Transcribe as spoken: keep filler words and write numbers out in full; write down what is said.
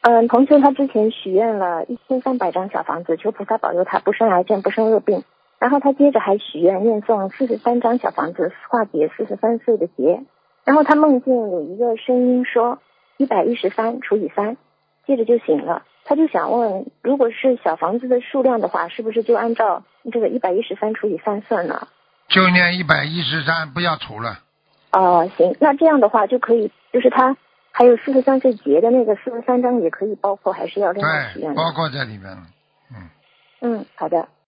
嗯，同修他之前许愿了一千三百张小房子，求菩萨保佑他不生癌症，不生恶病。然后他接着还许愿念诵四十三张小房子，化解四十三岁的劫。然后他梦见有一个声音说一百一十三除以三，接着就醒了。他就想问，如果是小房子的数量的话，是不是就按照这个一百一十三除以三算呢？ 就念一百一十三，不要除了。 哦、呃，行，那这样的话就可以，就是他还有四十三岁节的那个四十三章也可以包括，还是要另外许愿对， 的？ 包括在里面了。嗯。 嗯，好的。